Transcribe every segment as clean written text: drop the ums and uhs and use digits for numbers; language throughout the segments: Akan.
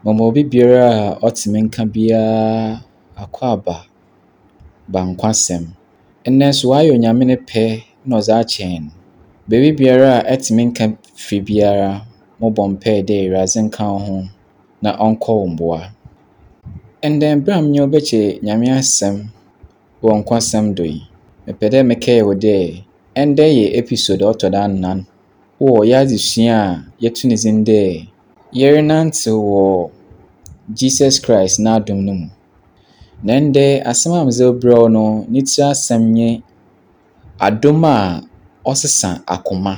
Mama obi biara a ɔteme nka biara akɔ aba bankwasɛm. Nnɛ nso wayɛ Onyame ne pɛ na ɔdze akyɛn no. Baabi biara a ɛteme nka firi biara, mobɔ mpae dɛ Awurade nka wo ho na ɔnkɔ wo mboa. Ndɛ bere a menye wo bɛkyɛ Nyame asɛm wɔ nkwasɛm do yi, mepɛ dɛ mekae wo dɛ ndɛ yɛ episode a ɔtɔ do anan wɔ yɛadzesua a yɛto ne dzin dɛ yɛrenantew wɔ Jesus Christ n'adom no mu. Na ndɛ asɛm a medze rebrɛ wo no, ne tsir asɛm nye adom a ɔsesa akoma.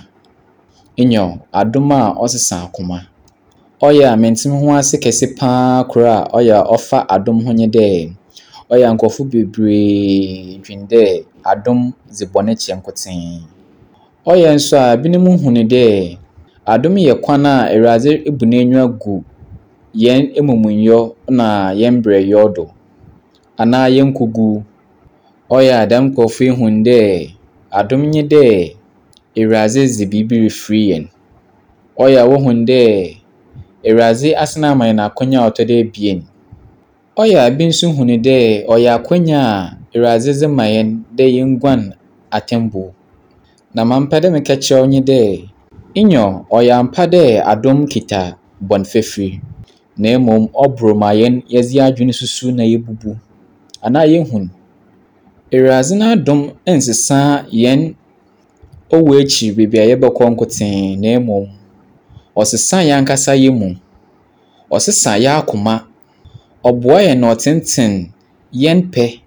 Adom a ɔsesa akoma. Ɔyɛ a mente me ho ase kɛse paa kor a ɔyɛ a ɔfa adom ho nye dɛ, ɔyɛ a nkorɔfo bebree dwen dɛ adom dze bɔne kyɛ nkotsee. Ɔyɛ nso a binom hu no dɛ adom yɛ kwan a Awurade ebu n'enyiwa gu yɛn amumuyɔ na yɛn brɛyɛ do anaa yɛn nkogu. Ɔyɛ a dɛm nkorɔfo yi hu dɛ adom nye dɛ Awurade dze biribi refiri yɛn. Ɔyɛ a wohu dɛ Awurade asan ama yɛn akwanya a ɔtɔ do ebien. Ɔyɛ a bi nso hu dɛ ɔyɛ akwanya a Awurade dze ma yɛn dɛ yenguan atemmu. Na ma mepɛ dɛ meka kyerɛ wo nye dɛ, ɔyɛ ampa dɛ adom kita bɔnfafiri, na mmom ɔbor ma yɛn yɛdze adwene susu na yebubu anaa yehu. Awurade n'adom nsesa yɛn ɔwɔ ekyir beebi a yɛbɛkɔ nkotsee, na mmom ɔsesa yɛn ankasa yɛn mu. Ɔsesa yɛn akoma. Ɔboa yɛn na ɔtsentsen yɛn pɛ.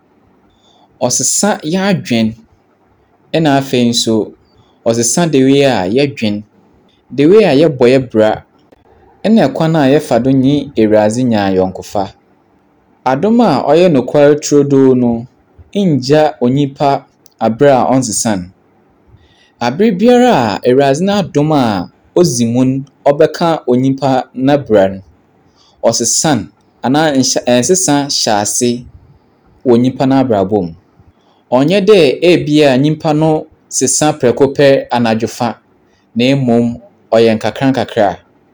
Ɔsesa yɛn adwen, ɛna afei nso ɔsesa the way a yɛdwen, the way a yɛbɔ yɛn bra, ɛna kwan a yɛfa do nye Awurade nya ayɔnkofa. Adom a ɔyɛ nokwar turodoo no nngya onyimpa aber a ɔnsesa no. Aber biara a Awurade n'adom a odzi mu no ɔbɛka onyimpa n'abra no, ɔsesa no anaa nsesa hyɛ ase wɔ nyimpa n'abrabɔ mu. Ɔnnyɛ dɛ ebia nyimpa no sesa prɛko pɛ anadwo fa, na mmom ɔyɛ nkakrankakra.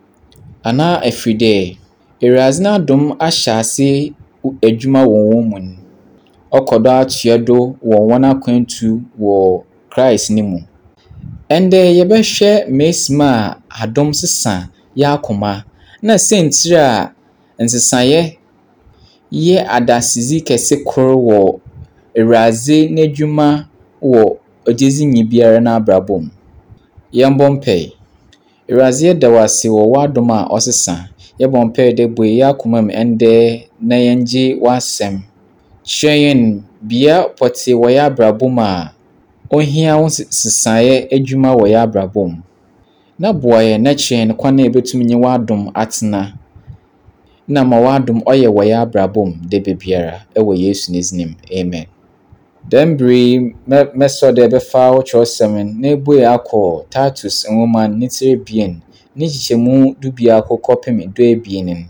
Anaa afiri dɛ Awurade n'adom ahyɛ ase edwuma wɔ hɔn mu no, ɔkɔ do atoa do wɔ hɔn akwantu wɔ Christ no mu. Ndɛ yɛbɛhwɛ mmeasim a adom sesa yɛn akoma, na siantsir a nsesaeɛ yɛ adasedzi kɛse kor wɔ Awurade n'edwuma wɔ ogyedzinyi biara n'abrabɔ mu. Yɛmbɔ mpae. Awurade yɛda wo ase wɔ w'adom a ɔsesa. Yɛbɔ mpae dɛ bue yɛn akoma mu ndɛ na yɛngye w'asɛm. Kyerɛ yɛn bea pɔtee wɔ yɛn abrabɔ mu a ohia wo nsesaeɛ edwuma wɔ yɛn abrabɔ mu. Na boa yɛn na kyerɛ yɛn kwan a yɛbɛtumi nye w'adom atsena, na ma w'adom ɔyɛ wɔ yɛn abrabɔ mu da biara ɛwɔ Yesu ne dzin mu. Amen. Dɛm bere yi mɛsɔ dɛ ɛbɛfa wo kyerɛwsɛm no na ebue akɔ Titus nwoma no ne tsir ebien ne nkyekyɛmu du du akɔ kɔpem du ebien no.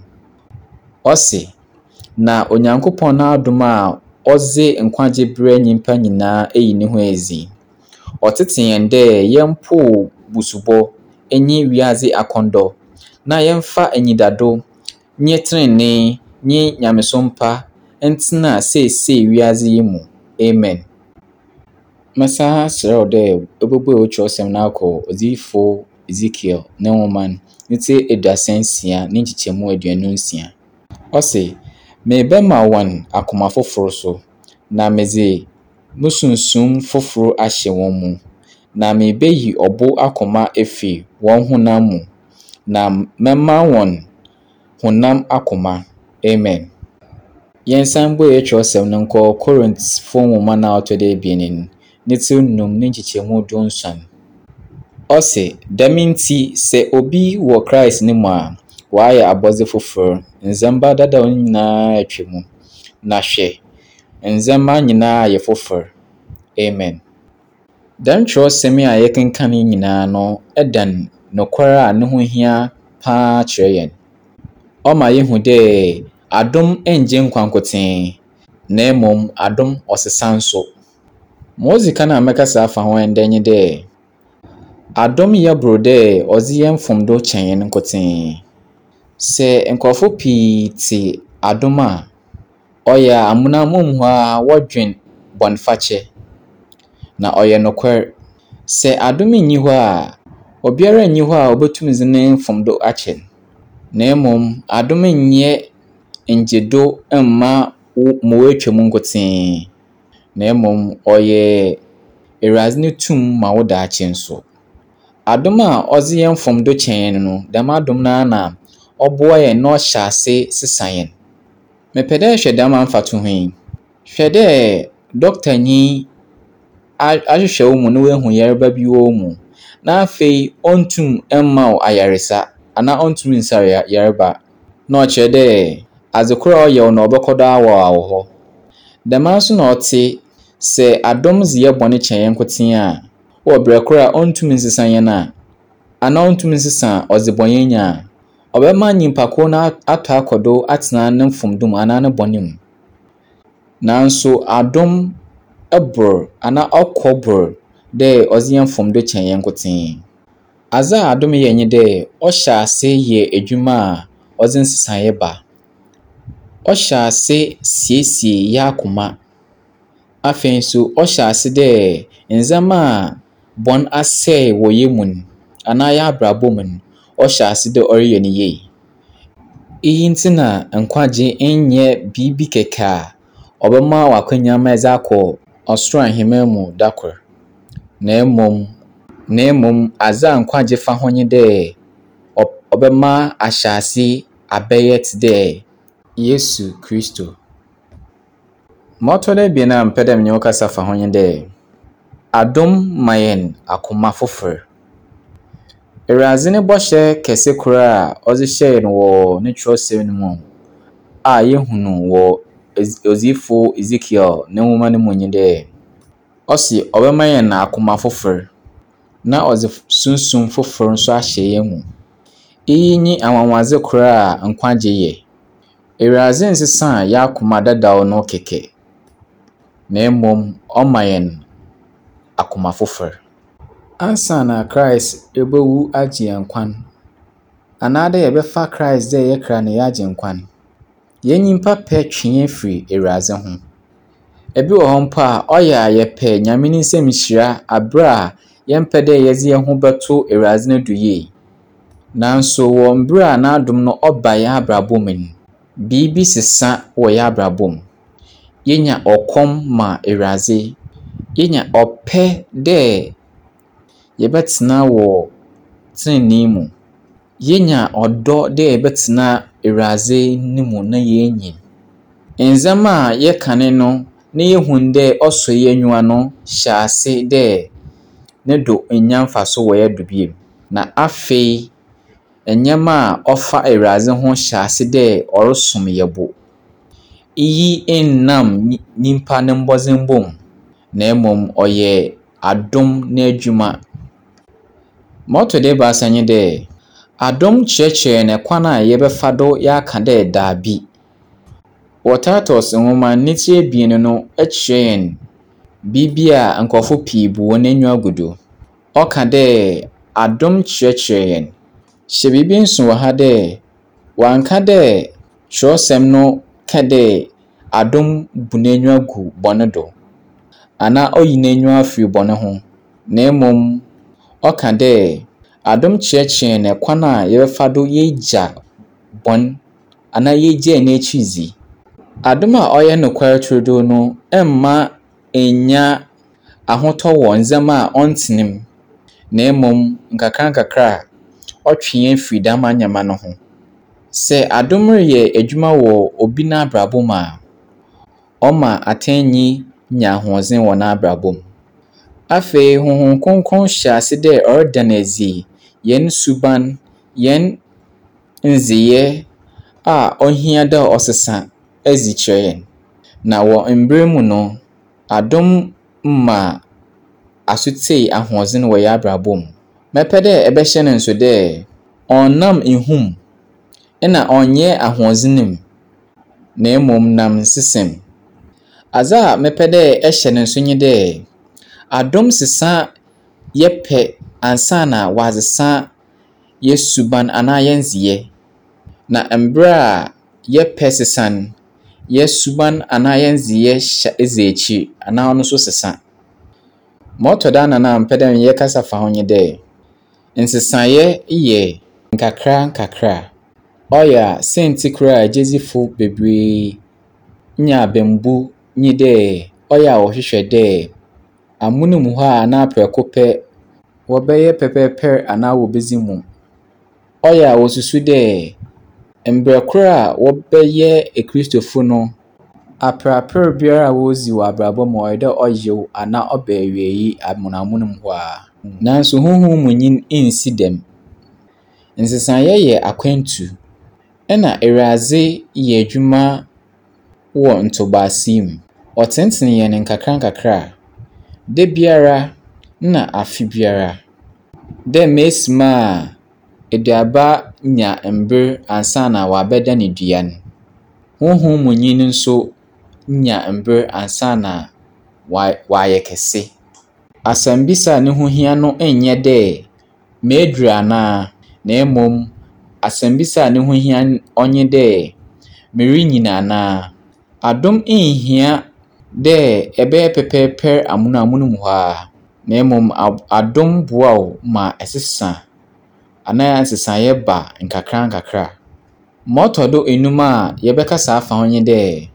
Ɔse, na Onyankopɔn n'adom a ɔdze nkwagye brɛ nyimpa nyinaa eyi ne ho edzi. Ɔtsetse yɛn dɛ yɛmpo busubɔ nye wiadze akɔndɔ, na yɛmfa enyidado nye trenee nye nyamesom pa ntsena seesei wiadze yi mu. Amen. Mɛsan aserɛ wo dɛ wobɛbue wo kyerɛwsɛm no akɔ Odiyifo Ezekiel ne nwoma no ne tsir aduasa ne nkyekyɛmu aduonu nsia. Ɔse, merebɛma wɔn akoma fofor so, na medze mo sunsum fofor ahyɛ wɔn mu, na merebeyi ɔbo akoma efi wɔn honam mu, na mɛma wɔn honam akoma. Amen. Yɛnsan bue yɛn kyerɛwsɛm no nkɔ Korintfo nwoma no a ɔtɔ do ebien no, ne tsir nnum ne nkyekyɛmu dunson. Ɔse, dɛm ntsi sɛ obi wɔ Christ no mu a, wayɛ abɔdze fofor. Ndzɛmba dadaw no nyinaa atwa mu. Na hwɛ, ndzɛmba nyinaa yɛ fofor. Amen. Dɛm kyerɛwsɛm a yɛkenkan yi nyinaa no ɛdan nokwar a ne ho hia paa kyerɛ yɛn. Ɔma yehu dɛ adom ngye nkwa nkotsee, na mmom adom ɔsesa nso. Ma odzi kan a mɛkasa afa ho ndɛ nye dɛ adom yɛ boro dɛ ɔdze yɛn mfomdo kyɛn yɛn nkotsee. sɛ nkurɔfo pii te adom a ɔyɛ a amena mmom hɔ a wɔdwen bɔnefakyɛ na ɔyɛ nokware. Sɛ adom nni hɔ a obiara nni hɔ a obetumi dze ne mfomdo akyɛ no. Na mmom adom nyɛ ngyedo mma ma woetwa mu nkotee. Na mmom ɔyɛ Awurade ne tum ma wo daakye nso. Adom a ɔdze yɛn mfomdo kyɛn yɛn no, dɛm adom no ara na ɔboa yɛn na ɔhyɛ ase sesa yɛn. Mepɛ dɛ ɛhwɛ dɛm amfatoho yi. Hwɛ dɛ dɔktanyi ahwehwɛ wo mu na woehu yareba bi wɔ wo mu, na afei ɔntum mma wo ayaresa anaa ɔntum nsa yareba, na ɔkyerɛ dɛ adzekor a ɔyɛ wo na ɔbɛkɔ do awɔ hɔ. Dɛm ara nso na ɔte sɛ adom dze yɛ bɔne kyɛn yɛn nkotee a, wɔ berɛ kor a ɔntum nsesa yɛn a, anaa ɔntum nsesa ɔdzebɔnyɛni a, ɔbɛma nyimpa kor no atɔ akɔ do atena ne mfomdo mu anaa ne bɔne mu. Nanso adom bor anaa ɔkɔ bor dɛ ɔdze yɛn mfomdo kyɛn yɛn nkotee. Adze a adom yɛ nye dɛ ɔhyɛ ase yɛ edwuma a ɔdze nsesaeɛ ba. Ɔhyɛ ase siesie yɛn akoma. Afei nso ɔhyɛ ase dɛ ndzɛmba a bɔn asɛe wɔ yɛn mu no anaa yɛn abrabɔ mu no, ɔhyɛ ase dɛ ɔreyɛ no yie. Iyi nti na nkwagye nyɛ biribi kɛkɛ a ɔbɛma wo akwanya ma ɛdze akɔ ɔsoro ahemman mu da kor. Na mmom adze a nkwagye fa ho nye dɛ ɔbɛma ahyɛ ase abɛyɛ te dɛ Yesu Kristo. Ma ɔtɔ do ebien a mpɛ dɛ menye wo kasa fa ho nye dɛ adom ma yɛn akoma fofor. Awurade ne bɔhyɛ kɛse kor a ɔdze hyɛɛ no wɔ ne Kyerɛwsɛm no mu a yehu no wɔ Odiyifo Ezekiel ne nwoma no mu nye dɛ ɔse ɔbɛma yɛn akoma fofor na ɔdze sunsum fofor nso ahyɛ yɛn mu. Iyi nye anwanwadze kor a nkwagye yɛ. Awurade nsesa yɛn akoma dadaw no kɛkɛ, na mmom ɔma yɛn akoma fofor. Ansa na Christ ebewu agye yɛn nkwan, anaa dɛ yɛbɛfa Christ dɛ yɛn kra na yɛagye nkwan, yɛn nyimpa pɛ twe yɛn firi Awurade ho. Ebi wɔ hɔ mpo a ɔyɛ a yɛpɛ Nyame ne nsɛm nhyira aber a yɛmpɛ dɛ yɛdze yɛn ho bɛto Awurade no do yie. Nanso wɔ mber a n'adom no ɔba yɛn abrabɔ mu no, biribi sesa wɔ yɛn abrabɔ mu. Yenya ɔkɔm ma Awurade. Yenya ɔpɛ dɛ yɛbɛtena wɔ trenee mu. Yenya ɔdɔ dɛ yɛbɛtena Awurade no mu na yɛnyin. Ndzɛmba a yɛkane no na yehu dɛ ɔsɔ yɛn enyiwa no hyɛ ase dɛ ne do nnya mfaso wɔ yɛn do bio. Na afei ndzɛmba a ɔfa Awurade ho hyɛ ase dɛ ɔresom yɛn bo. Iyi nnam nyimpa ne mbɔdzembɔ mu, na mmom ɔyɛ adom n'edwuma. Ma ɔtɔ do ebiasa nye dɛ adom kyerɛkyerɛ yɛn kwan a yɛbɛfa do yɛaka dɛ daabi. Wɔ Titus nwoma ne tsi ebien no kyerɛ yɛn biribi a nkurɔfo pii bu hɔn enyiwa gu do. Ɔka dɛ adom kyerɛkyerɛ yɛn. Hyɛ biribi nso wɔ ha dɛ wɔannka dɛ Kyerɛwsɛm no ka dɛ adom bu n'enyiwa gu bɔne do anaa oyi n'enyiwa afiri bɔne ho. Na mmom ɔka dɛ adom kyerɛkyerɛ yɛn kwan a yɛbɛfa do yɛagya bɔne anaa yɛgyaa n'ekyir dzi. Adom a ɔyɛ nokware turodoo no mma ennya ahotɔ wɔ ndzɛmba a ɔntsena mu, na mmom nkakrankakra a ɔtwe yɛn firi dɛm ndzɛmba no ho. Sɛ adom reyɛ edwuma wɔ obi n'abrabɔ mu a, ɔma atɛnyi nya ahoɔdzen wɔ n'abrabɔ mu. Afei Honhom Kronkron hyɛ ase dɛ ɔreda no edzi yɛn suban, yɛn ndzeyɛɛ a ɔhia dɛ ɔsesa edzi kyerɛ yɛn. Na wɔ mber mu no, adom ma asotse ahoɔdzen wɔ yɛn abrabɔ mu. Mɛpɛ dɛ ɛbɛhyɛ no nso dɛ ɔnnam nhum na ɔnnyɛ ahoɔdzen mu, na mmom nam nsesam. Adze a mɛpɛ dɛ ɛhyɛ no nso nye dɛ adom sesa yɛpɛ ansa na wɔadzesa yɛn suban anaa yɛn ndzeyɛɛ. Na mberɛ a yɛpɛ sesa no, yɛ suban anaa yɛn ndzeyɛɛ dzi ekyir anaa ɔno nso sesa. Ma ɔtɔ do anan a mpɛ dɛ yɛkasa fa ho nye dɛ, nsesaeɛ yɛ nkakra nkakra. Ɔyɛ a sɛnti koraa gyedzifo bebree nya abɛmbu nye dɛ ɔyɛ a wɔhwehwɛ dɛ amono mu hɔ a anaa prɛko pɛ wɔbɛyɛ pɛpɛɛpɛr anaa wobedzi mu. Ɔyɛ a wosusu dɛ mberɛ kor a wɔbɛyɛ Ekristofo no, aprapr biara a wodzi wɔ abrabɔ mu ɔyɛ dɛ ɔyew anaa ɔba ewiei amonoamono mu hɔ a. Nanso honhom mu nyin nnsi dɛm. Nsesaeɛ yɛ akwantu, ɛna Ewuradze yɛ edwuma wɔ ntoboase mu. Ɔtseetseen hɛn nkakra nkakra, da biara na afe biara. Dɛ mmeesima a eduaba nya mber ansana wɔabɛdan dua no, honhom mu nyin nso nya mber ansana wɔayɛ kɛse. Asɛmbisa a ne ho hia no nnyɛ dɛ meeduru anaa, na mmom asɛmbisa a ne ho hia ɔnye dɛ merenyin anaa. Adom nhia dɛ ɛbɛyɛ pɛpɛɛpɛr amonoamono mu hɔ a, na mmom adom boa wo ma ɛsesa anaa nsesaeɛ ba nkakra nkakra. Ma ɔtɔ do enum a yɛbɛkasa afa ho nye dɛ,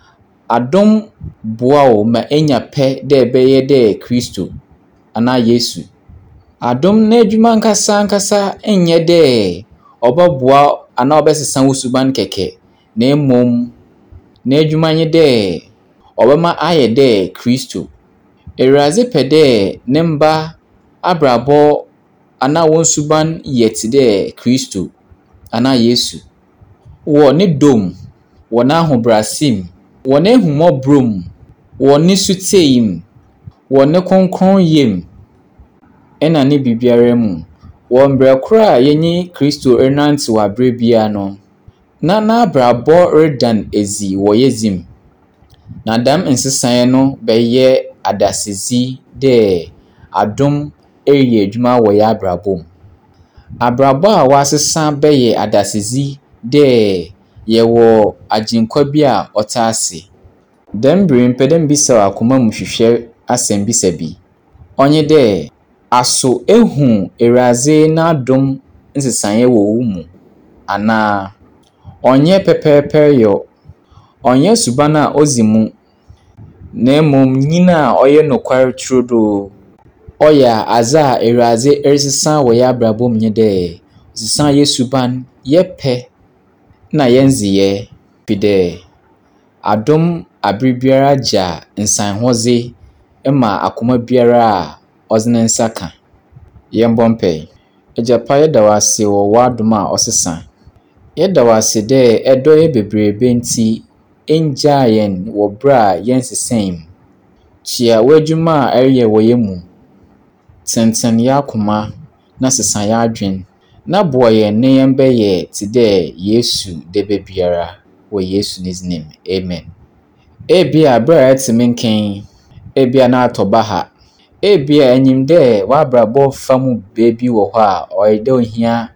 adom boa wo ma enya pɛ dɛ ɛbɛyɛ dɛ Kristo anaa Yesu. Adom n'edwuma ankasa nnyɛ dɛ ɔbɛboa anaa ɔbɛsesa wo suban kɛkɛ, na mmom n'edwuma nye dɛ ɔbɛma ayɛ dɛ Kristo. Ewuradze pɛ dɛ ne mba abrabɔ anaa hɔn suban yɛ tse dɛ Kristo anaa Yesu. Wɔ ne dɔ mu, wɔ n'ahobrɛase mu, wɔ n'ehummɔborɔ mu, wɔ ne sutee mu, wɔ ne kronkronyɛ mu, ɛna ne biribiara mu. Wɔ mberɛ kor a yenye Kristo renantew aber biara no, na n'abrabɔ redan edzi wɔ yɛdzi mu. Na dɛm nsesaeɛ no bɛyɛ adasedzi dɛ adom reyɛ edwuma wɔ yɛn abrabɔ mu. Abrabɔ a wɔasesa bɛyɛ adasedzi dɛ yɛwɔ Agyenkwa bi a ɔtse ase. Dɛm ber yi mepɛ dɛ mibisa wo akoma mu hwehwɛ asɛmbisa bi. Ɔnye dɛ, aso ehu Ewuradze n'adom nsesaeɛ wɔ wo mu anaa? Ɔnnyɛ pɛpɛɛpɛr yɛ wo. Ɔnnyɛ suban a odzi mu, na mmom nyin a ɔyɛ nokwar turodoo. Ɔyɛ a adze a Ewuradze resesa wɔ yɛn abrabɔ mu nye dɛ, ɔsesa yɛn suban, yɛpɛ na yɛn ndzeyɛɛ. Fi dɛ adom aber biara gya nsanhodze ma akoma biara a ɔdze ne nsa ka. Yɛmbɔ mpae. Agyapa, yɛda wo ase wɔ w'adom a ɔsesa. Yɛda wo ase dɛ ɛdɔ yɛ bebrebe nti enngyaa yɛn wɔ ber a yɛnsesae mu. Kyia w'edwuma a ɛreyɛ wɔ yɛn mu. Tsentsen yɛn akoma na sesa yɛn adwen, na boa yɛn na yɛmbɛyɛ tse dɛ Yesu da biara. Wɔ Yesu ne dzin mu. Amen. Ebia ber a ɛtse me nkyɛn, ebia na atɔ baha, ebia enyim dɛ w'abrabɔ fa mu beebi wɔ hɔ a ɔyɛ dɛ ohia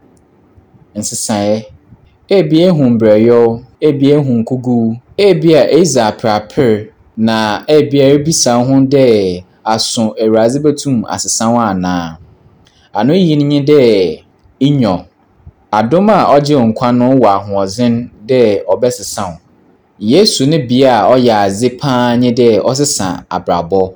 nsesaeɛ. Ebia ehu mberɛyɛw, ebia ehu nkuguw, ebia edzi aprapr, na ebia ebisa ho dɛ aso Ewuradze betum asesa wo anaa? Ano yi nye dɛ inyɔ. Adom a ɔgye wo nkwa no wɔ ahoɔdzen dɛ ɔbɛsesa wo. Yesu ne bea a ɔyɛ adze paa nye dɛ ɔsesa abrabɔ,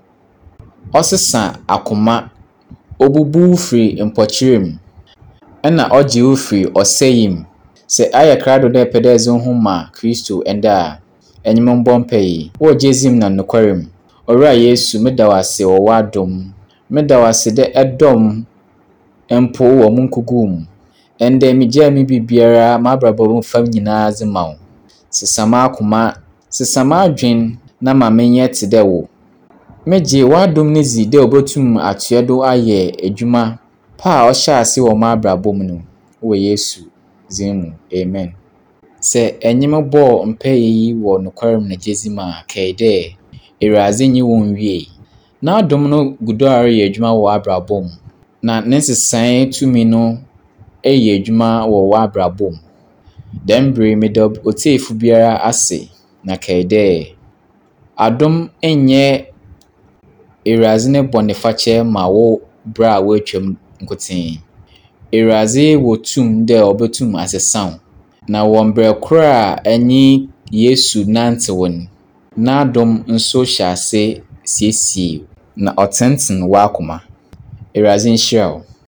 ɔsesa akoma, obubu wo firi mpɔkyerɛ mu, ɛna ɔgye wo firi ɔsɛe mu. Sɛ ayɛ krado dɛ ɛpɛ dɛ ɛdze wo ho ma Kristo ɛnda a, ɛnye me mbɔ mpae. Wɔregye edzi mu na nokware mu. Owura Yesu, meda wo ase wɔ w'adom. Meda wo ase dɛ ɛdɔm mpo wɔ mo nkuguw mu. Ɛndɛ migyaa me biribiara m'abrabɔ mu fam nyinaa dze ma wo. Sesa m'akoma, sesa m'adwen, na ma menyɛ tse dɛ wo. Megye w'adom no dzi dɛ obotum atoa do ayɛ edwuma pa a ɔhyɛɛ ase wɔ m'abrabɔ mu no. Wɔ Yesu dzin mu. Amen. Sɛ ɛnye me bɔɔ mpae yi wɔ nokware mu na gyedzi mu a, kae dɛ Ewuradze nye wo nwiei. N'adom no gu do a ɔreyɛ edwuma wɔ w'abrabɔ mu, na ne nsesae tumi no ɛyɛ edwuma wɔ w'abrabɔ mu. Dɛm bere meda otiefo biara ase na kae dɛ adom nyɛ Awurade ne bɔnefakyɛ ma wo bere a woatwam nkotee. Awurade wɔ tumi dɛ ɔbɛtum asesa wo. Na wɔ mberɛ koro a ɛne Yesu nantew no, n'adom nso hyɛ ase siesie wo, na ɔtenten w'akoma. Awurade nhyira wo.